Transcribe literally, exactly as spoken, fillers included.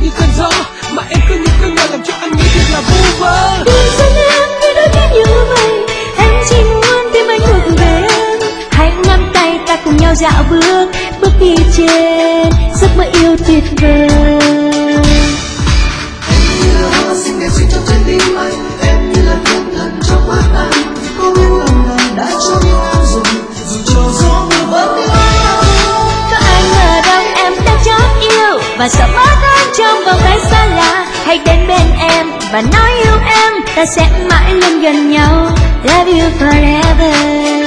như cơn gió, mà em cứ như cơn mưa làm cho anh nghĩ thật là vu vơ. Đừng giận em vì đôi khi như vậy, em chỉ muốn tìm anh ngược về em. Hãy nắm tay ta cùng nhau dạo bước, bước đi trên giấc mơ yêu tuyệt vời. Em như là hoa xinh đẹp xuyên trong trái tim anh, em như là thiên thần trong mắt anh. Có biết lần này đã cho yêu em rồi, dù cho gió mưa vẫn yêu anh. Có anh ở đâu em đang chót yêu, và sợ mất anh trong vòng tay xa lạ. Hãy đến bên em và nói yêu em, ta sẽ mãi luôn gần nhau. Love you forever.